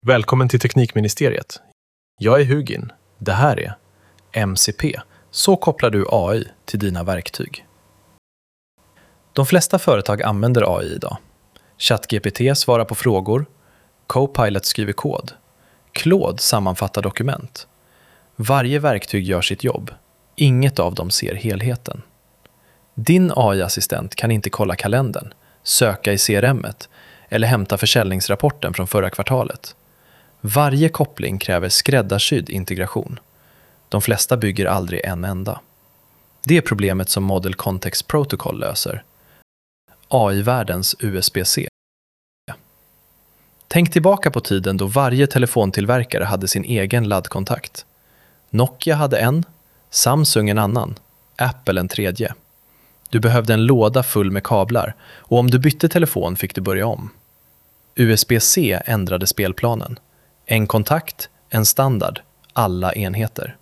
Välkommen till Teknikministeriet. Jag är Hugin. Det här är MCP. Så kopplar du AI till dina verktyg. De flesta företag använder AI idag. ChatGPT svarar på frågor. Copilot skriver kod. Claude sammanfattar dokument. Varje verktyg gör sitt jobb. Inget av dem ser helheten. Din AI-assistent kan inte kolla kalendern, söka i CRM-et eller hämta försäljningsrapporten från förra kvartalet. Varje koppling kräver skräddarsydd integration. De flesta bygger aldrig en enda. Det är problemet som Model Context Protocol löser. AI-världens USB-C. Tänk tillbaka på tiden då varje telefontillverkare hade sin egen laddkontakt. Nokia hade en, Samsung en annan, Apple en tredje. Du behövde en låda full med kablar och om du bytte telefon fick du börja om. USB-C ändrade spelplanen. En kontakt, en standard, alla enheter.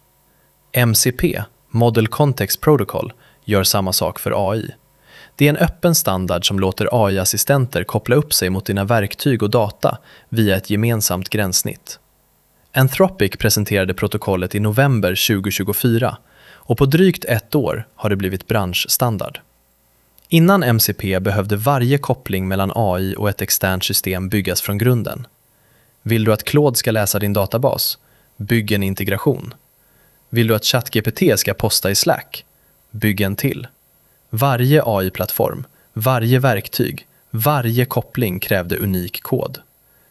MCP, Model Context Protocol, gör samma sak för AI. Det är en öppen standard som låter AI-assistenter koppla upp sig mot dina verktyg och data via ett gemensamt gränssnitt. Anthropic presenterade protokollet i november 2024 och på drygt ett år har det blivit branschstandard. Innan MCP behövde varje koppling mellan AI och ett externt system byggas från grunden. Vill du att Claude ska läsa din databas? Bygg en integration. Vill du att ChatGPT ska posta i Slack? Bygg en till. Varje AI-plattform, varje verktyg, varje koppling krävde unik kod.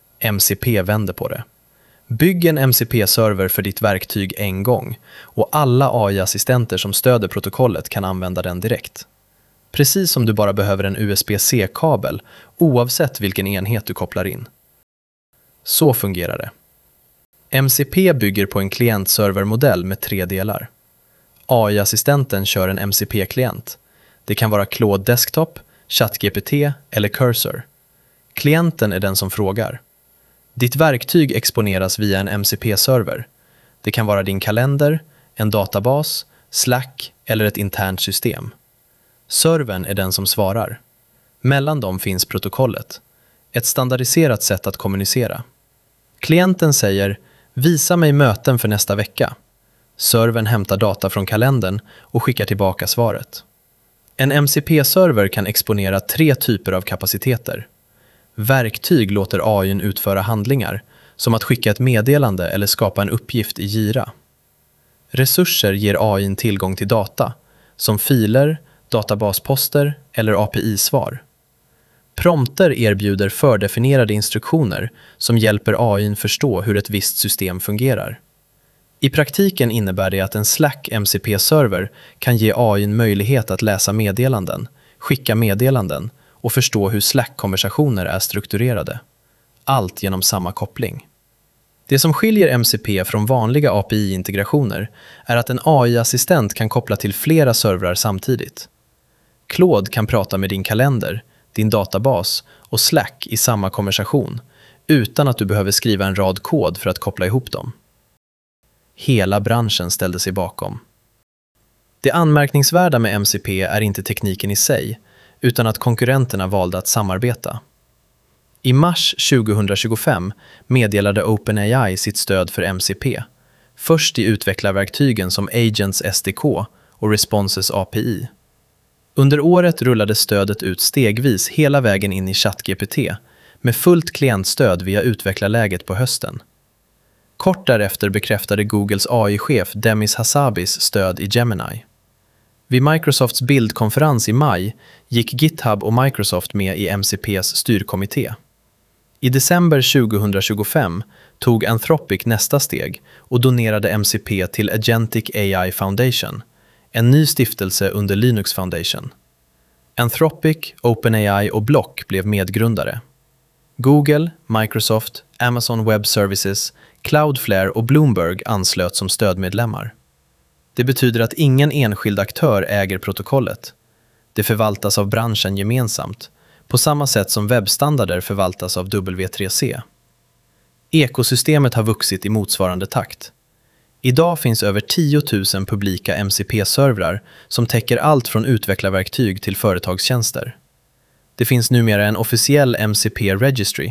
MCP vänder på det. Bygg en MCP-server för ditt verktyg en gång och alla AI-assistenter som stöder protokollet kan använda den direkt. Precis som du bara behöver en USB-C-kabel oavsett vilken enhet du kopplar in. Så fungerar det. MCP bygger på en klient-servermodell med 3 delar. AI-assistenten kör en MCP-klient. Det kan vara Claude Desktop, ChatGPT eller Cursor. Klienten är den som frågar. Ditt verktyg exponeras via en MCP-server. Det kan vara din kalender, en databas, Slack eller ett internt system. Servern är den som svarar. Mellan dem finns protokollet. Ett standardiserat sätt att kommunicera. Klienten säger "Visa mig möten för nästa vecka". Servern hämtar data från kalendern och skickar tillbaka svaret. En MCP-server kan exponera 3 typer av kapaciteter. Verktyg låter AI:n utföra handlingar, som att skicka ett meddelande eller skapa en uppgift i Jira. Resurser ger AI:n tillgång till data, som filer, databasposter eller API-svar. Prompter erbjuder fördefinierade instruktioner som hjälper AI:n förstå hur ett visst system fungerar. I praktiken innebär det att en Slack MCP-server kan ge AI:n möjlighet att läsa meddelanden, skicka meddelanden och förstå hur Slack-konversationer är strukturerade. Allt genom samma koppling. Det som skiljer MCP från vanliga API-integrationer är att en AI-assistent kan koppla till flera servrar samtidigt. Claude kan prata med din kalender, din databas och Slack i samma konversation utan att du behöver skriva en rad kod för att koppla ihop dem. Hela branschen ställde sig bakom. Det anmärkningsvärda med MCP är inte tekniken i sig, utan att konkurrenterna valde att samarbeta. I mars 2025 meddelade OpenAI sitt stöd för MCP, först i utvecklarverktygen som Agents SDK och Responses API. Under året rullade stödet ut stegvis hela vägen in i ChatGPT, med fullt klientstöd via utvecklarläget på hösten. Kort därefter bekräftade Googles AI-chef Demis Hassabis stöd i Gemini. Vid Microsofts bildkonferens i maj gick GitHub och Microsoft med i MCPs styrkommitté. I december 2025 tog Anthropic nästa steg och donerade MCP till Agentic AI Foundation, en ny stiftelse under Linux Foundation. Anthropic, OpenAI och Block blev medgrundare. Google, Microsoft, Amazon Web Services, Cloudflare och Bloomberg anslöt som stödmedlemmar. Det betyder att ingen enskild aktör äger protokollet. Det förvaltas av branschen gemensamt, på samma sätt som webbstandarder förvaltas av W3C. Ekosystemet har vuxit i motsvarande takt. Idag finns över 10 000 publika MCP-servrar som täcker allt från utvecklarverktyg till företagstjänster. Det finns numera en officiell MCP Registry,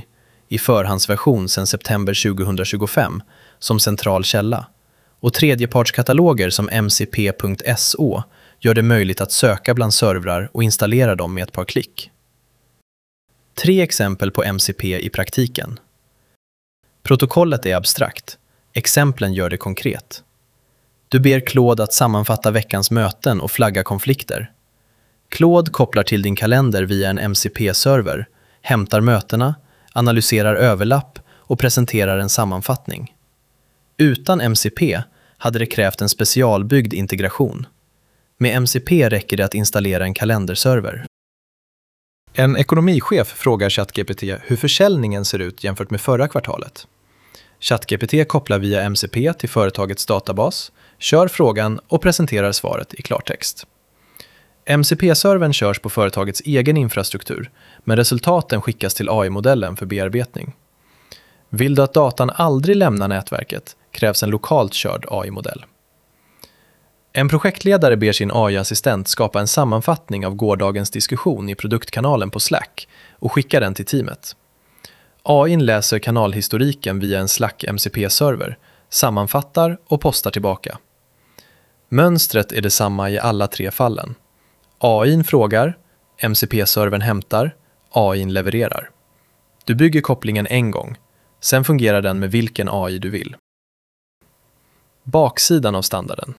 i förhandsversion sedan september 2025 som central källa och tredjepartskataloger som mcp.so gör det möjligt att söka bland servrar och installera dem med ett par klick. 3 exempel på MCP i praktiken. Protokollet är abstrakt. Exemplen gör det konkret. Du ber Claude att sammanfatta veckans möten och flagga konflikter. Claude kopplar till din kalender via en MCP-server, hämtar mötena, analyserar överlapp och presenterar en sammanfattning. Utan MCP hade det krävt en specialbyggd integration. Med MCP räcker det att installera en kalenderserver. En ekonomichef frågar ChatGPT hur försäljningen ser ut jämfört med förra kvartalet. ChatGPT kopplar via MCP till företagets databas, kör frågan och presenterar svaret i klartext. MCP-servern körs på företagets egen infrastruktur, men resultaten skickas till AI-modellen för bearbetning. Vill du att datan aldrig lämnar nätverket krävs en lokalt körd AI-modell. En projektledare ber sin AI-assistent skapa en sammanfattning av gårdagens diskussion i produktkanalen på Slack och skickar den till teamet. AI:n läser kanalhistoriken via en Slack MCP-server, sammanfattar och postar tillbaka. Mönstret är detsamma i alla 3 fallen. AI:n frågar, MCP-servern hämtar, AI:n levererar. Du bygger kopplingen en gång, sen fungerar den med vilken AI du vill. Baksidan av standarden.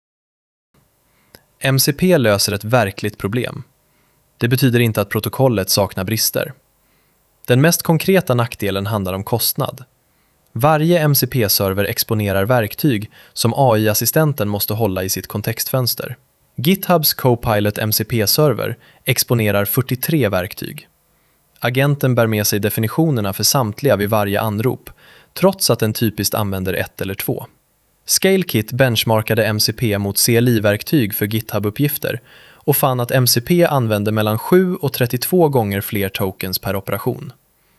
MCP löser ett verkligt problem. Det betyder inte att protokollet saknar brister. Den mest konkreta nackdelen handlar om kostnad. Varje MCP-server exponerar verktyg som AI-assistenten måste hålla i sitt kontextfönster. GitHubs Copilot MCP-server exponerar 43 verktyg. Agenten bär med sig definitionerna för samtliga vid varje anrop, trots att den typiskt använder 1 eller 2. ScaleKit benchmarkade MCP mot CLI-verktyg för GitHub-uppgifter och fann att MCP använde mellan 7 och 32 gånger fler tokens per operation.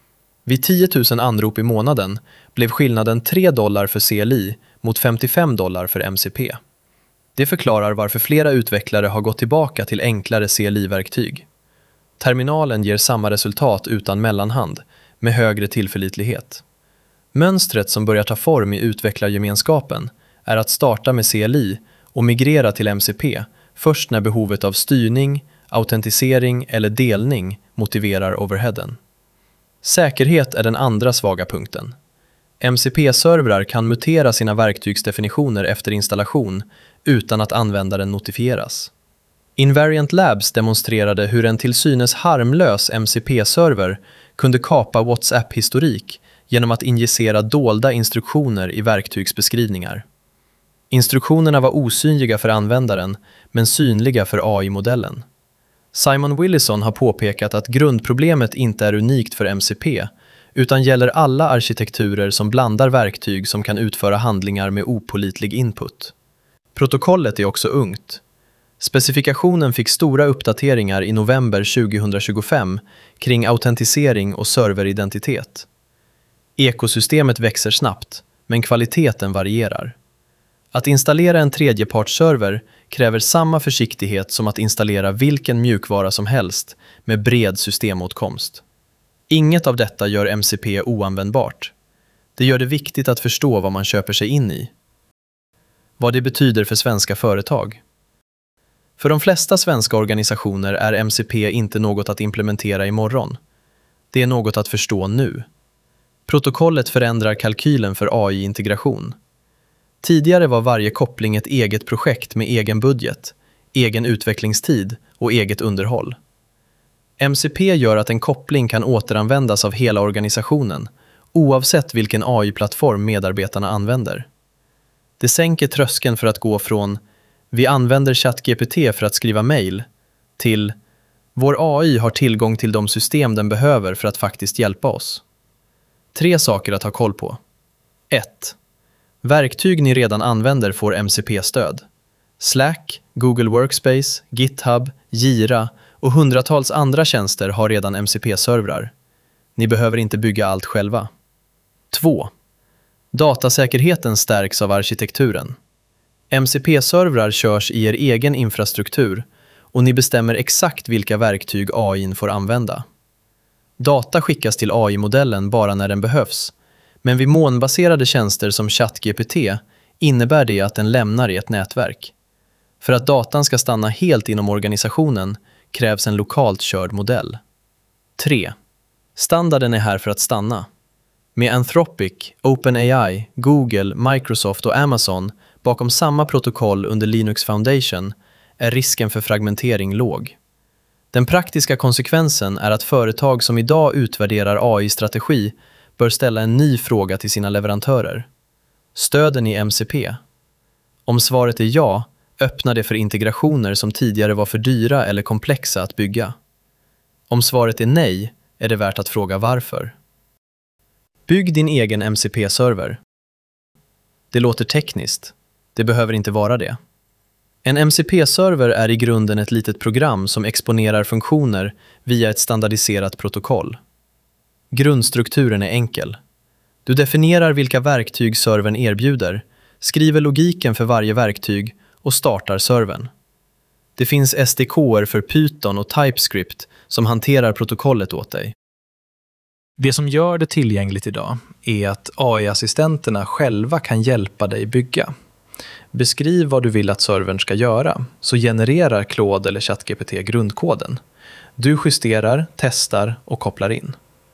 Vid 10 000 anrop i månaden blev skillnaden $3 för CLI mot $55 för MCP. Det förklarar varför flera utvecklare har gått tillbaka till enklare CLI-verktyg. Terminalen ger samma resultat utan mellanhand, med högre tillförlitlighet. Mönstret som börjar ta form i utvecklargemenskapen är att starta med CLI och migrera till MCP först när behovet av styrning, autentisering eller delning motiverar overheaden. Säkerhet är den andra svaga punkten. MCP-servrar kan mutera sina verktygsdefinitioner efter installation utan att användaren notifieras. Invariant Labs demonstrerade hur en till synes harmlös MCP-server kunde kapa WhatsApp-historik genom att injicera dolda instruktioner i verktygsbeskrivningar. Instruktionerna var osynliga för användaren, men synliga för AI-modellen. Simon Willison har påpekat att grundproblemet inte är unikt för MCP, utan gäller alla arkitekturer som blandar verktyg som kan utföra handlingar med opålitlig input. Protokollet är också ungt. Specifikationen fick stora uppdateringar i november 2025 kring autentisering och serveridentitet. Ekosystemet växer snabbt, men kvaliteten varierar. Att installera en tredjepartsserver kräver samma försiktighet som att installera vilken mjukvara som helst med bred systemåtkomst. Inget av detta gör MCP oanvändbart. Det gör det viktigt att förstå vad man köper sig in i. Vad det betyder för svenska företag. För de flesta svenska organisationer är MCP inte något att implementera imorgon. Det är något att förstå nu. Protokollet förändrar kalkylen för AI-integration. Tidigare var varje koppling ett eget projekt med egen budget, egen utvecklingstid och eget underhåll. MCP gör att en koppling kan återanvändas av hela organisationen, oavsett vilken AI-plattform medarbetarna använder. Det sänker tröskeln för att gå från "vi använder ChatGPT för att skriva mejl" till "vår AI har tillgång till de system den behöver för att faktiskt hjälpa oss". 3 saker att ha koll på. 1. Verktyg ni redan använder får MCP-stöd. Slack, Google Workspace, GitHub, Jira och hundratals andra tjänster har redan MCP-servrar. Ni behöver inte bygga allt själva. 2. Datasäkerheten stärks av arkitekturen. MCP-servrar körs i er egen infrastruktur och ni bestämmer exakt vilka verktyg AI:n får använda. Data skickas till AI-modellen bara när den behövs, men vid molnbaserade tjänster som ChatGPT innebär det att den lämnar i ett nätverk. För att datan ska stanna helt inom organisationen krävs en lokalt körd modell. 3. Standarden är här för att stanna. Med Anthropic, OpenAI, Google, Microsoft och Amazon bakom samma protokoll under Linux Foundation är risken för fragmentering låg. Den praktiska konsekvensen är att företag som idag utvärderar AI-strategi bör ställa en ny fråga till sina leverantörer. Stöden i MCP? Om svaret är ja, öppnar det för integrationer som tidigare var för dyra eller komplexa att bygga. Om svaret är nej, är det värt att fråga varför. Bygg din egen MCP-server. Det låter tekniskt. Det behöver inte vara det. En MCP-server är i grunden ett litet program som exponerar funktioner via ett standardiserat protokoll. Grundstrukturen är enkel. Du definierar vilka verktyg servern erbjuder, skriver logiken för varje verktyg och startar servern. Det finns SDK:er för Python och TypeScript som hanterar protokollet åt dig. Det som gör det tillgängligt idag är att AI-assistenterna själva kan hjälpa dig bygga. Beskriv vad du vill att servern ska göra, så genererar Claude eller ChatGPT grundkoden. Du justerar, testar och kopplar in.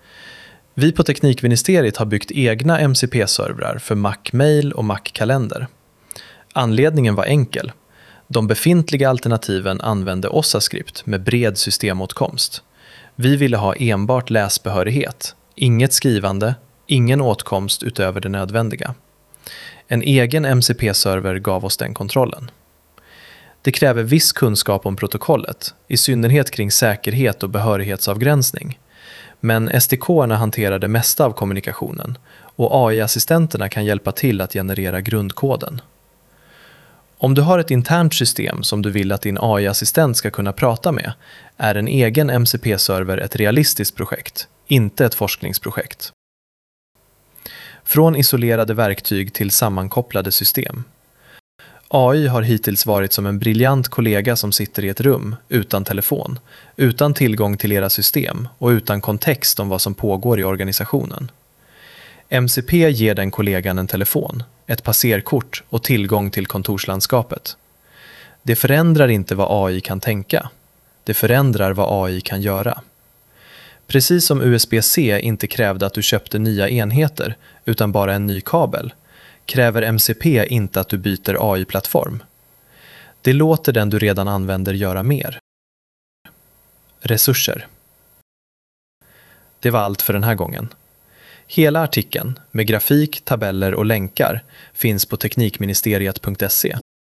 Vi på Teknikministeriet har byggt egna MCP-servrar för Mac Mail och Mac Kalender. Anledningen var enkel. De befintliga alternativen använde OSA-skript med bred systemåtkomst. Vi ville ha enbart läsbehörighet, inget skrivande, ingen åtkomst utöver det nödvändiga. En egen MCP-server gav oss den kontrollen. Det kräver viss kunskap om protokollet, i synnerhet kring säkerhet och behörighetsavgränsning. Men SDK-erna hanterar det mesta av kommunikationen och AI-assistenterna kan hjälpa till att generera grundkoden. Om du har ett internt system som du vill att din AI-assistent ska kunna prata med, är en egen MCP-server ett realistiskt projekt, inte ett forskningsprojekt. Från isolerade verktyg till sammankopplade system. AI har hittills varit som en briljant kollega som sitter i ett rum, utan telefon, utan tillgång till era system och utan kontext om vad som pågår i organisationen. MCP ger den kollegan en telefon, ett passerkort och tillgång till kontorslandskapet. Det förändrar inte vad AI kan tänka. Det förändrar vad AI kan göra. Precis som USB-C inte krävde att du köpte nya enheter utan bara en ny kabel, kräver MCP inte att du byter AI-plattform. Det låter den du redan använder göra mer. Resurser. Det var allt för den här gången. Hela artikeln med grafik, tabeller och länkar finns på teknikministeriet.se.